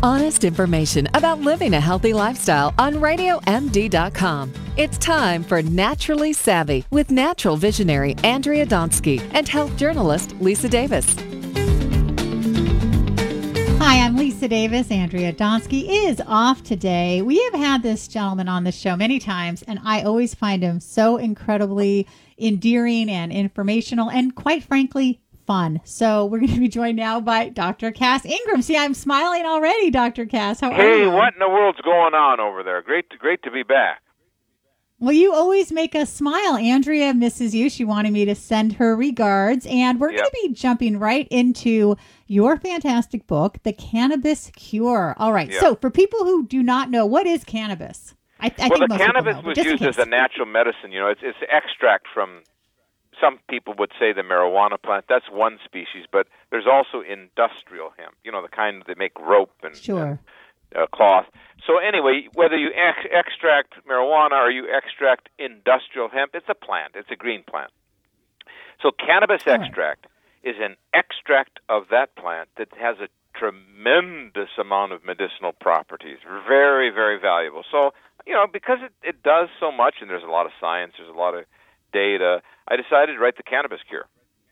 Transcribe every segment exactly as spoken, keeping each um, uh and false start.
Honest information about living a healthy lifestyle on radio m d dot com. It's time for Naturally Savvy with natural visionary Andrea Donsky and health journalist Lisa Davis. Hi, I'm Lisa Davis. Andrea Donsky is off today. We have had this gentleman on the show many times, and I always find him so incredibly endearing and informational and, quite frankly, fun. So we're going to be joined now by Doctor Cass Ingram. See, I'm smiling already, Doctor Cass. How are hey, you? Hey, what in the world's going on over there? Great to, great to be back. Well, you always make us smile. Andrea misses you. She wanted me to send her regards. And we're yep. going to be jumping right into your fantastic book, The Cannabis Cure. All right. Yep. So for people who do not know, what is cannabis? I, I well, think the most cannabis people know, was used as a natural medicine. You know, it's, it's extract from, some people would say the marijuana plant. That's one species. But there's also industrial hemp, you know, the kind that make rope and, sure. and uh, cloth. So anyway, whether you ex- extract marijuana or you extract industrial hemp, it's a plant. It's a green plant. So cannabis All extract right. is an extract of that plant that has a tremendous amount of medicinal properties. Very, very valuable. So, you know, because it, it does so much, and there's a lot of science, there's a lot of data, I decided to write The Cannabis Cure.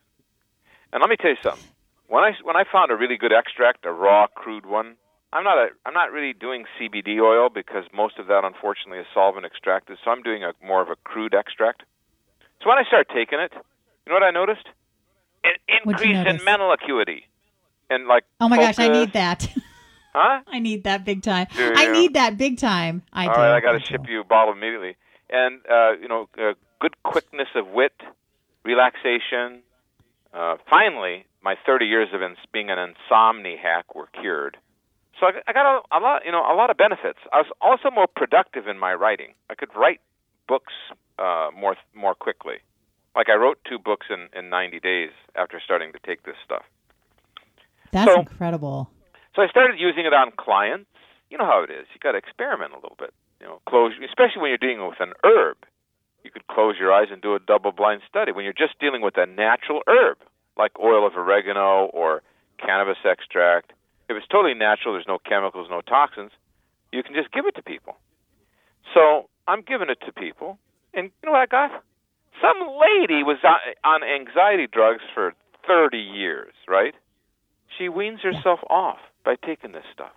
And let me tell you something. When I, when I found a really good extract, a raw, crude one, I'm not a, I'm not really doing C B D oil because most of that, unfortunately, is solvent extracted. So I'm doing a more of a crude extract. So when I started taking it, you know what I noticed? An increase in mental acuity, and like oh my focus. gosh, I need that. Huh? I need that big time. Do I you? need that big time. I All do. right, I got to ship you a bottle immediately. And uh, you know, uh, good quickness of wit, relaxation. Uh, finally, my thirty years of ins- being an insomniac were cured. So I, I got a, a lot, you know, a lot of benefits. I was also more productive in my writing. I could write books uh, more more quickly. Like I wrote two books in, in ninety days after starting to take this stuff. That's so, incredible. So I started using it on clients. You know how it is. You got to experiment a little bit. You know, close, especially when you're dealing with an herb. You could close your eyes and do a double-blind study. When you're just dealing with a natural herb, like oil of oregano or cannabis extract, if it's totally natural, there's no chemicals, no toxins, you can just give it to people. So I'm giving it to people, and you know what I got? Some lady was on anxiety drugs for thirty years, right? She weans herself yeah. off by taking this stuff.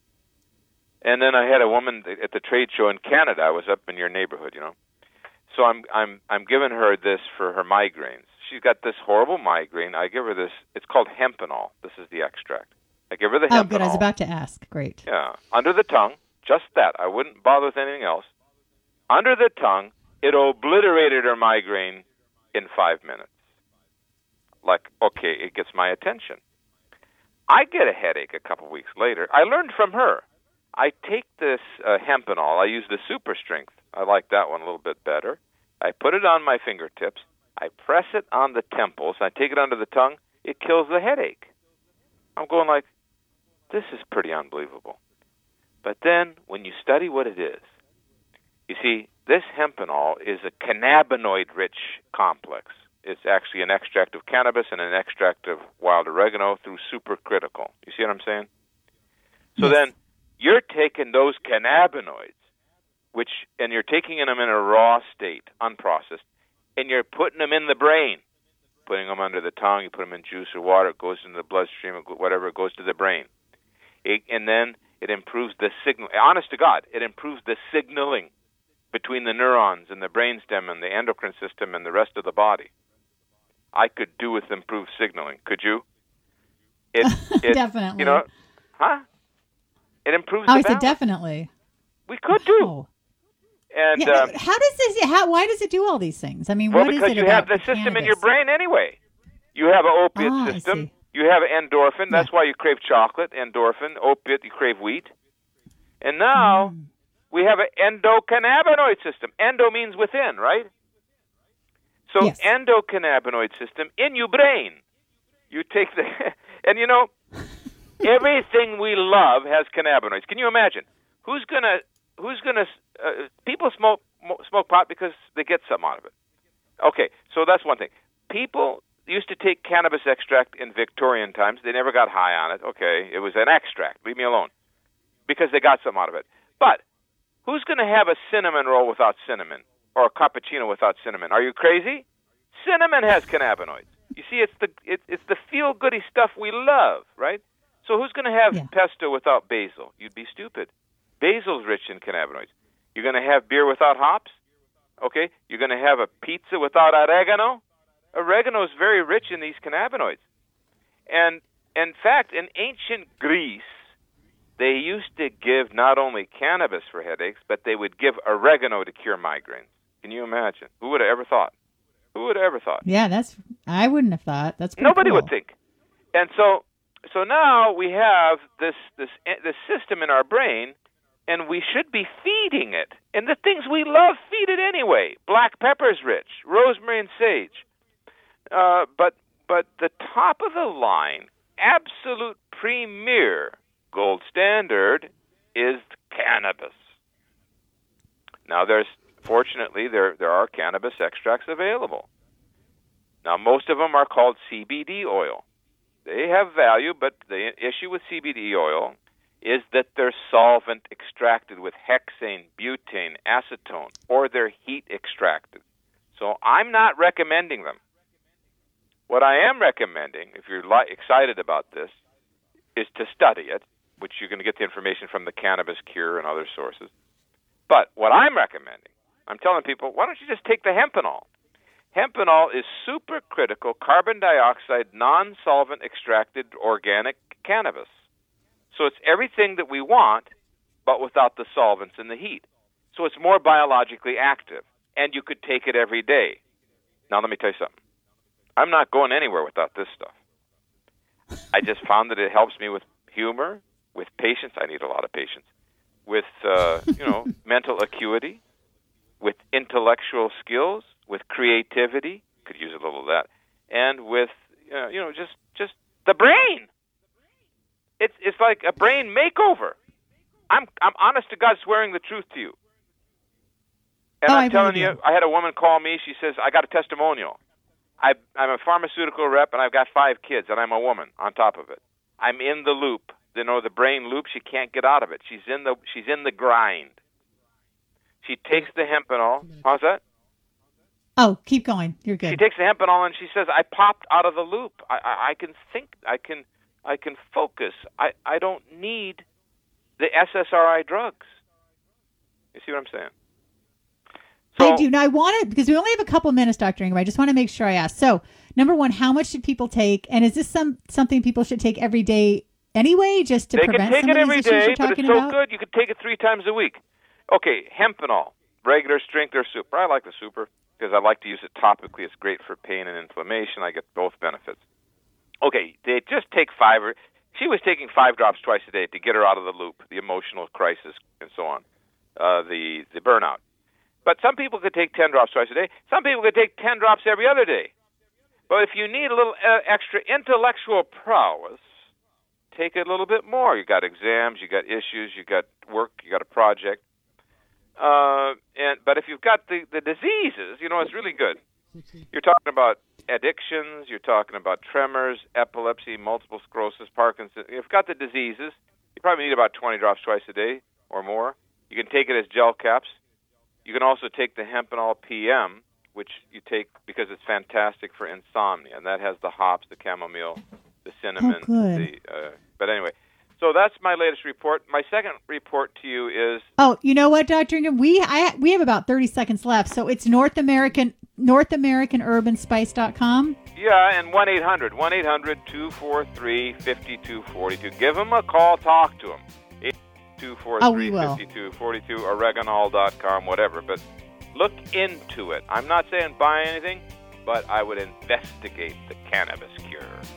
And then I had a woman at the trade show in Canada. I was up in your neighborhood, you know. So I'm I'm I'm giving her this for her migraines. She's got this horrible migraine. I give her this. It's called hempenol. This is the extract. I give her the hempenol. Oh, good. I was about to ask. Great. Yeah, under the tongue, just that. I wouldn't bother with anything else. Under the tongue, it obliterated her migraine in five minutes. Like, okay, it gets my attention. I get a headache a couple weeks later. I learned from her. I take this uh, hempenol. I use the super strength. I like that one a little bit better. I put it on my fingertips. I press it on the temples. I take it under the tongue. It kills the headache. I'm going like, this is pretty unbelievable. But then when you study what it is, you see, this hempenol is a cannabinoid-rich complex. It's actually an extract of cannabis and an extract of wild oregano through supercritical. You see what I'm saying? So yes. then you're taking those cannabinoids, which, and you're taking them in a raw state, unprocessed, and you're putting them in the brain, putting them under the tongue, you put them in juice or water, it goes into the bloodstream, whatever, it goes to the brain. It, and then it improves the signal. Honest to God, it improves the signaling between the neurons and the brainstem and the endocrine system and the rest of the body. I could do with improved signaling. Could you? It, it definitely. You know, huh? It improves oh, the I balance. said definitely. We could do. Oh. And yeah, um, how does this? How? Why does it do all these things? I mean, well, what is because it you about have the the system cannabis? in your brain anyway. You have an opiate ah, system. You have endorphin. That's yeah. why you crave chocolate. Endorphin, opiate. You crave wheat. And now mm. we have an endocannabinoid system. Endo means within, right? So yes. endocannabinoid system in your brain. You take the, and you know, everything we love has cannabinoids. Can you imagine? Who's gonna, who's gonna, uh, people smoke smoke pot because they get something out of it. Okay, so that's one thing. People used to take cannabis extract in Victorian times. They never got high on it. Okay, it was an extract. Leave me alone. because they got something out of it. But who's going to have a cinnamon roll without cinnamon or a cappuccino without cinnamon? Are you crazy? Cinnamon has cannabinoids. You see, it's the it, it's the feel-goody stuff we love, right? So who's going to have Yeah. pesto without basil? You'd be stupid. Basil's rich in cannabinoids. You're going to have beer without hops? Okay. You're going to have a pizza without oregano? Oregano is very rich in these cannabinoids. And in fact, in ancient Greece, they used to give not only cannabis for headaches, but they would give oregano to cure migraines. Can you imagine? Who would have ever thought? Who would have ever thought? Yeah, that's, I wouldn't have thought. That's pretty Nobody cool. would think. And so, so now we have this, this, this system in our brain, and we should be feeding it. And the things we love, feed it anyway. Black pepper's rich, rosemary and sage. Uh, but, but the top of the line, absolute premier gold standard is cannabis. Now, there's fortunately there there are cannabis extracts available. Now, most of them are called C B D oil. They have value, but the issue with C B D oil is that they're solvent extracted with hexane, butane, acetone, or they're heat extracted. So I'm not recommending them. What I am recommending, if you're li- excited about this, is to study it, which you're going to get the information from the Cannabis Cure and other sources. But what I'm recommending, I'm telling people, why don't you just take the hempenol? Hempenol is supercritical carbon dioxide non-solvent extracted organic cannabis. So it's everything that we want, but without the solvents and the heat. So it's more biologically active, and you could take it every day. Now let me tell you something. I'm not going anywhere without this stuff. I just found that it helps me with humor, with patience. I need a lot of patience. With, uh, you know, mental acuity, with intellectual skills, with creativity, could use a little of that, and with, uh, you know, just, just the brain. It's it's like a brain makeover. I'm I'm honest to God swearing the truth to you. And Oh, I I'm telling believe you, you. I had a woman call me. She says, I got a testimonial. I, I'm a pharmaceutical rep, and I've got five kids, and I'm a woman on top of it. I'm in the loop. You know, the brain loop, she can't get out of it. She's in the she's in the grind. She takes the hempenol. How's that? Oh, keep going. You're She good. takes the hempenol, and she says, I popped out of the loop. I, I, I can think. I can I can focus. I, I don't need the S S R I drugs. You see what I'm saying? I do. Now, I want to, because we only have a couple minutes, Doctor Ingram. I just want to make sure I ask. So, number one, how much should people take? And is this some something people should take every day anyway, just to They prevent can take some it of every these issues day, you're but talking it's so about? good you can take it three times a week. Okay, hempenol, regular strength or super. I like the super because I like to use it topically. It's great for pain and inflammation. I get both benefits. Okay, they just take five. Or, she was taking five drops twice a day to get her out of the loop, the emotional crisis, and so on, uh, the the burnout. But some people could take ten drops twice a day. Some people could take ten drops every other day. But if you need a little uh, extra intellectual prowess, take it a little bit more. You got exams, you got issues, you got work, you got a project. Uh, and but if you've got the, the diseases, you know, it's really good. You're talking about addictions, you're talking about tremors, epilepsy, multiple sclerosis, Parkinson's. If you've got the diseases, you probably need about twenty drops twice a day or more. You can take it as gel caps. You can also take the hempenol P M, which you take because it's fantastic for insomnia, and that has the hops, the chamomile, the cinnamon. Oh, good. The, uh, but anyway, so that's my latest report. My second report to you is Oh, you know what, Doctor Ingram? We I we have about thirty seconds left, so it's North American North American Urban Spice dot com. yeah, and one eight hundred, one eight hundred, two four three, five two four two. Give them a call, talk to them. two four three, five two four two, oregonol dot com, whatever. But look into it. I'm not saying buy anything, but I would investigate the Cannabis Cure.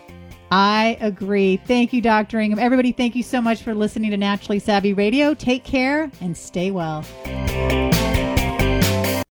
I agree. Thank you, Doctor Ingram. Everybody, thank you so much for listening to Naturally Savvy Radio. Take care and stay well.